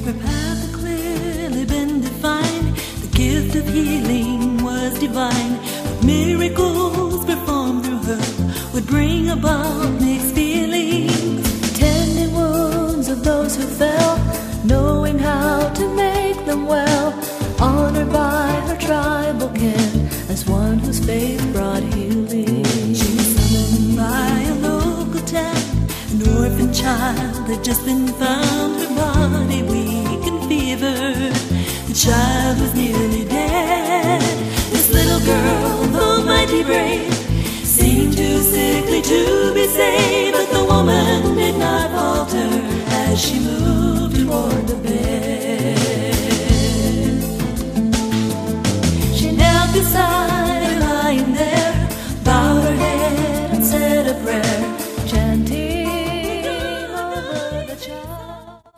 Her path had clearly been defined. The gift of healing was divine. What miracles performed through her would bring about mixed feelings. Tending wounds of those who fell, knowing how to make them well. Honored by her tribal kin as one whose faith brought healing. She was summoned by a local town. An orphan child had just been found. Her body weak and fevered. The child was nearly dead. This little girl, though mighty brave, seemed too sickly to be saved. But the woman did not falter as she moved